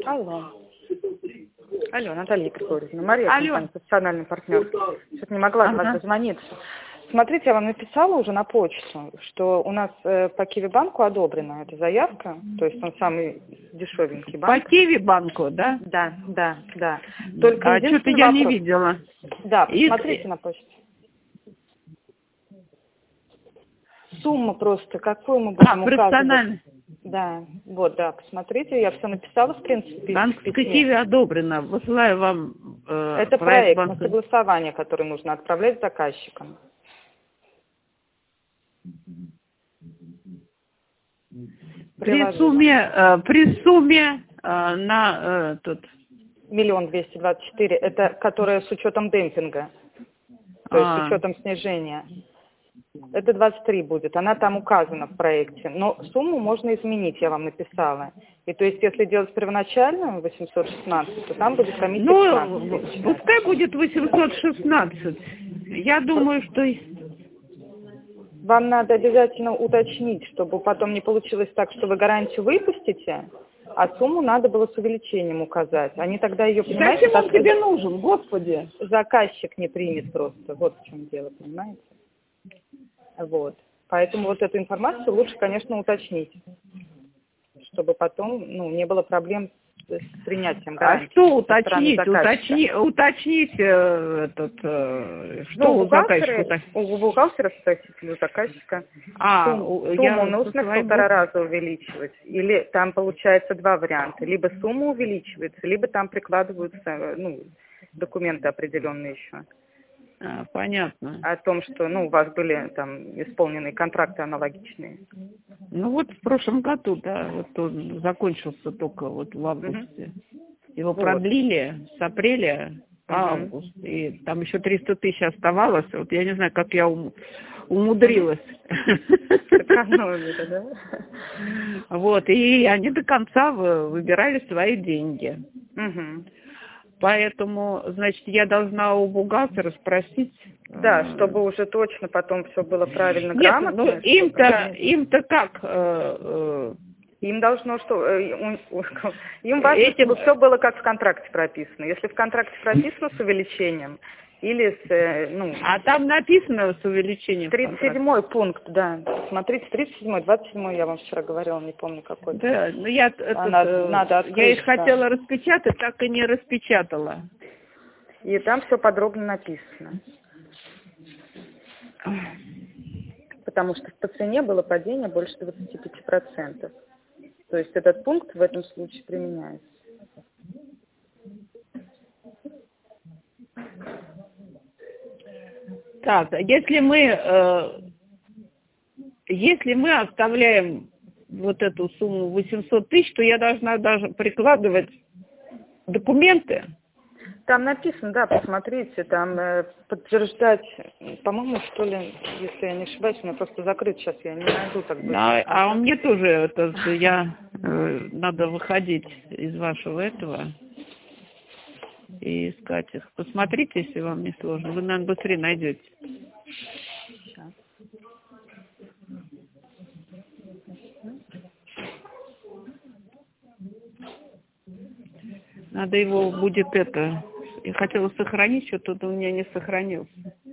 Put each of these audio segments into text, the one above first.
Алло. Алло, Наталья Григорьевна, Мария, Алло. компания «Профессиональный партнер». Что-то не могла до вас дозвониться. Смотрите, я вам написала уже на почту, что у нас по Киви-банку одобрена эта заявка, то есть он самый дешевенький банк. По Киви-банку, да? Да. Только А что-то я не видела. Да, посмотрите на почту. Сумма просто, какую мы будем профессиональный. Да, вот, да, посмотрите, я все написала, в принципе. Банковская Киви одобрена. Высылаю вам это проект на согласование, который нужно отправлять заказчикам. При сумме на тут 1 224 000, это которая с учетом демпинга, то есть с учетом снижения. Это 23 будет, она там указана в проекте, но сумму можно изменить, я вам написала. И то есть, если делать первоначально 816, то там будет комиссия 15 000. Пускай будет 816. Я думаю, что... Вам надо обязательно уточнить, чтобы потом не получилось так, что вы гарантию выпустите, а сумму надо было с увеличением указать. Они тогда ее, понимаете... Зачем он тебе нужен, Господи? Заказчик не примет просто, вот в чем дело, понимаете? Вот. Поэтому вот эту информацию лучше, конечно, уточнить, чтобы потом не было проблем с принятием гарантии. А что уточнить? Уточнить что у заказчика? У бухгалтера спросите, у заказчика. Сумму нужно в 1,5 раза увеличивать. Или там получается два варианта. Либо сумма увеличивается, либо там прикладываются документы определенные еще. Понятно. О том, что у вас были там исполнены контракты аналогичные. Вот в прошлом году, да, вот он закончился только вот в августе. Его продлили с апреля по август. И там еще 300 000 оставалось. Вот я не знаю, как я умудрилась. Сэкономили, да? Вот, и они до конца выбирали свои деньги. Поэтому, значит, я должна у бухгалтера спросить. Да, чтобы уже точно потом все было правильно, грамотно. Нет, им-то как? Им должно, им важно, чтобы все было как в контракте прописано. Если в контракте прописано с увеличением, или А там написано с увеличением. 37-й пункт, да. Смотрите, 37-й, 27-й, я вам вчера говорила, не помню какой. Да, но я их хотела распечатать, так и не распечатала. И там все подробно написано. Потому что по цене было падение больше 25%. То есть этот пункт в этом случае применяется. Так, если мы оставляем вот эту сумму 800 000, то я должна даже прикладывать документы. Там написано, да, посмотрите, там подтверждать, по-моему, что ли, если я не ошибаюсь, у меня просто закрыт сейчас, я не найду так быстро. А у меня тоже надо выходить из вашего этого и искать их. Посмотрите, если вам не сложно. Вы, наверное, быстрее найдете. Сейчас. Надо его будет я хотела сохранить, что-то у меня не сохранился.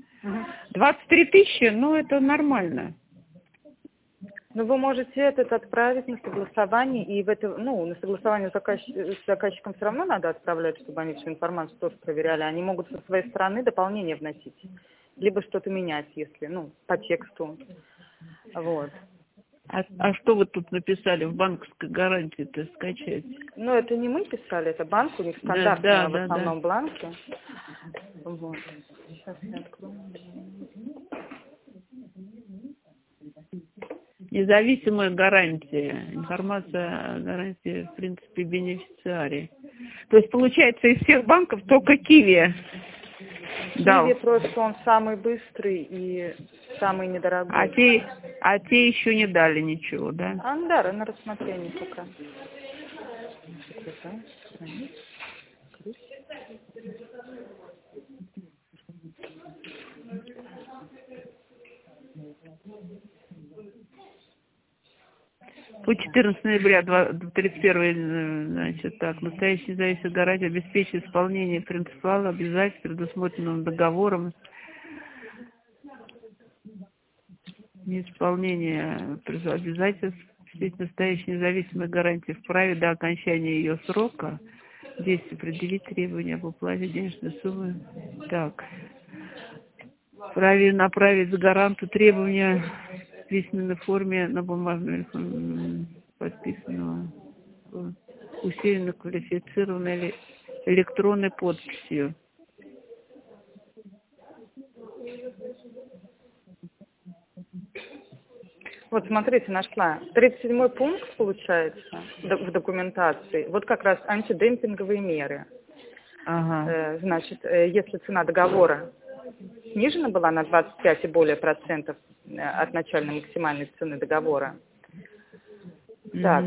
23 000, это нормально. Но вы можете этот отправить на согласование, и на согласование с заказчиком все равно надо отправлять, чтобы они всю информацию тоже проверяли. Они могут со своей стороны дополнение вносить, либо что-то менять, если, по тексту. Вот. А что вы тут написали в банковской гарантии-то скачать? Это не мы писали, это банк, у них стандартный в основном бланке. Вот. Сейчас я открою. Независимая гарантия. Информация о гарантии, в принципе, бенефициария. То есть, получается, из всех банков только Киви. Киви просто он самый быстрый и самый недорогой. А те еще не дали ничего, да? Да, на рассмотрение пока. По 14 ноября 31, значит, так, настоящий независимый гарантия обеспечит исполнение принципиала обязательств, предусмотренным договором, неисполнение обязательств, настоящей независимой гарантии вправе до окончания ее срока действия предъявить требования об уплате денежной суммы. Так, вправе направить гаранту требования в письменной форме на бумажной подписанного усиленно квалифицированной или электронной подписью. Вот смотрите, нашла. 37-й пункт, получается, в документации. Вот как раз антидемпинговые меры. Ага. Значит, если цена договора снижена была на 25 и более процентов от начальной максимальной цены договора. Так.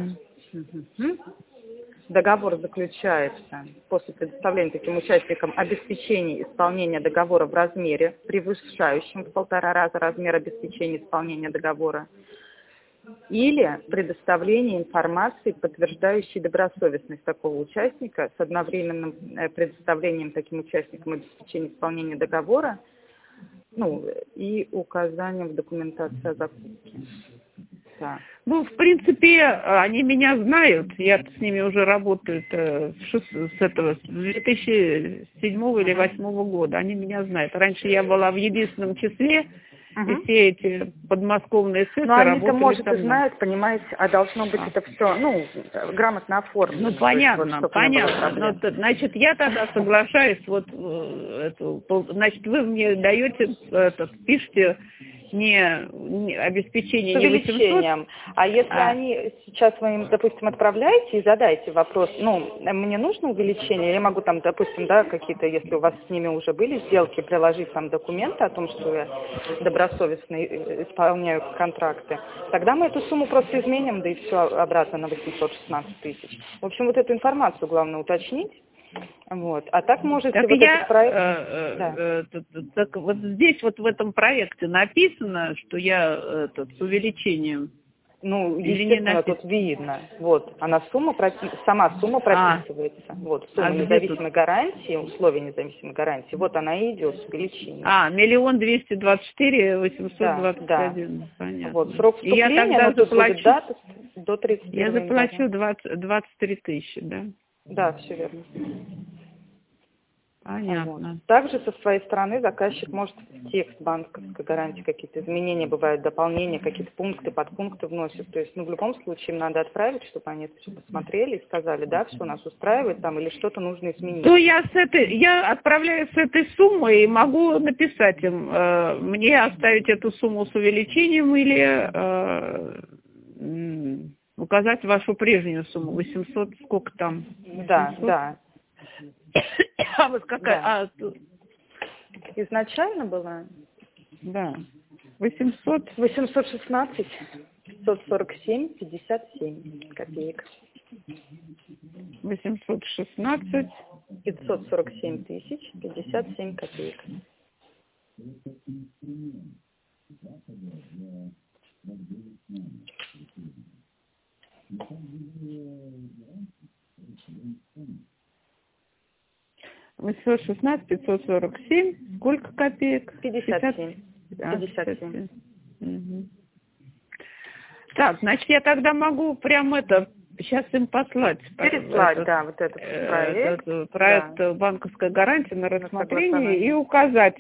Договор заключается после предоставления таким участникам обеспечения исполнения договора в размере, превышающем в 1,5 раза размер обеспечения исполнения договора, или предоставление информации, подтверждающей добросовестность такого участника с одновременным предоставлением таким участникам обеспечения исполнения договора, ну, и указанием в документации о закупке. Да. Ну, в принципе, они меня знают, я с ними уже работаю с 2007 или 2008 года, они меня знают. Раньше я была в единственном числе, и все эти подмосковные цены работали. Но они-то, может, и знают, понимаете, а должно быть это все, ну, грамотно оформлено. Ну, понятно, вот, понятно. Но, значит, я тогда соглашаюсь, вот, значит, вы мне даете, пишите, не обеспечение, с увеличением. А если они сейчас вы им, допустим, отправляете и задаете вопрос, ну, мне нужно увеличение, я могу там, допустим, да, какие-то, если у вас с ними уже были сделки, приложить там документы о том, что я добросовестно исполняю контракты, тогда мы эту сумму просто изменим, да и все обратно на 816 тысяч. В общем, вот эту информацию главное уточнить. Вот. А так можете так вот я, этот проект... так вот здесь вот в этом проекте написано, что я с увеличением. Ну, естественно, тут видно. Вот, она сама сумма прописывается. Вот, сумма независимой гарантии, условия независимой гарантии, вот она и идет с увеличением. 1 224 821. Да. Понятно. Вот, срок вступления, и я тогда заплачу, будет дата до 31 я заплачу 23 тысячи, да? Да, все верно. Понятно. Вот. Также со своей стороны заказчик может в текст банковской гарантии какие-то изменения, бывают дополнения, какие-то пункты, подпункты вносят. То есть, ну, в любом случае им надо отправить, чтобы они это все посмотрели и сказали, да, все нас устраивает там или что-то нужно изменить. То я отправляю с этой суммой и могу написать им, мне оставить эту сумму с увеличением или указать вашу прежнюю сумму, 800, сколько там? 800? Да. А вот какая? Да. Изначально была? Да. 800? 816 547 57 копеек. 816 547 тысяч 57 копеек. $816 547. Сколько копеек? 57. 57. Угу. Так, значит, я тогда могу прям сейчас им послать. Переслать, вот этот проект. Проект банковской гарантии на рассмотрение и указать,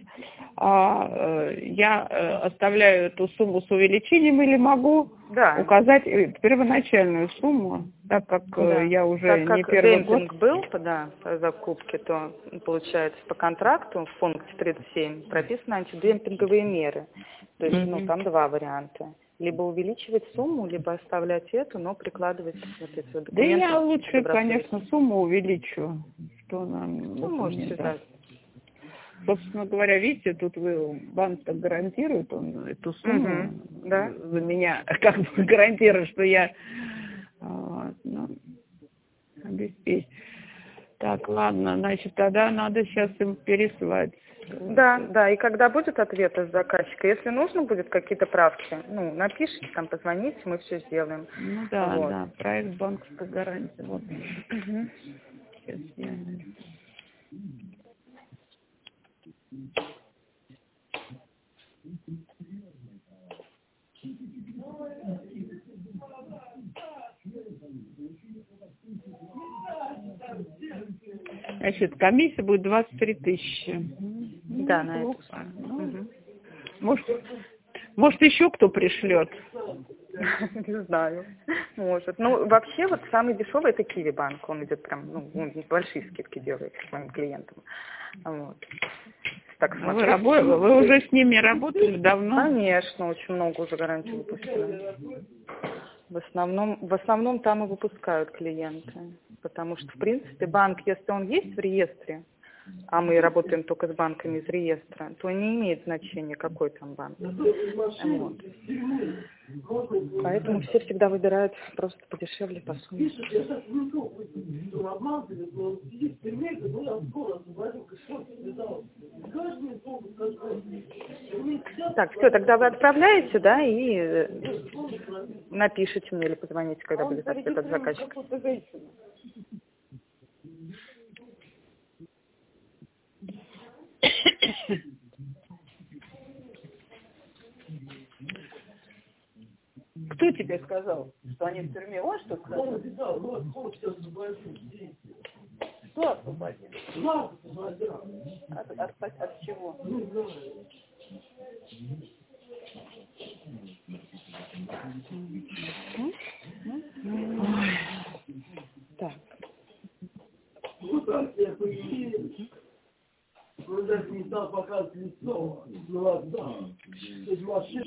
я оставляю эту сумму с увеличением или могу указать первоначальную сумму, так как я уже так как не первый год. демпинг был по закупке, то получается по контракту в пункте 37 прописаны антидемпинговые меры. То есть, там два варианта. Либо увеличивать сумму, либо оставлять эту, но прикладывать вот эти вот документы. Да я лучше, конечно, сумму увеличу. Что нам... можете дать. Собственно говоря, видите, тут банк так гарантирует, он эту сумму за меня как бы гарантирует, что я обеспечу. Так, ладно, значит, тогда надо сейчас им переслать. Да, и когда будет ответ от заказчика, если нужно будет какие-то правки, ну, напишите, там, позвоните, мы все сделаем. Ну да, Вот. да, проект банковской гарантии. Вот. Сейчас я... Значит, комиссия будет 23 тысячи. Да, на это. Может, еще кто пришлет? Не знаю. Может. Ну, вообще, вот самый дешевый это Киви банк. Он идет прям, ну, он большие скидки делает своим клиентам. Вот. Так, Вы уже с ними работали давно? Конечно, очень много уже гарантий выпускают. В основном там и выпускают клиенты. Потому что, в принципе, банк, если он есть в реестре, а мы работаем только с банками из реестра, то не имеет значения, какой там банк. Вот. Поэтому все всегда выбирают просто подешевле, по сумме. Так, все, тогда вы отправляете, да, и напишите мне или позвоните, когда будет ответ от заказчика. Кто тебе сказал, что они в тюрьме? Он что сказал? Кто освободил? От чего? Так. Он даже не стал показывать лицо.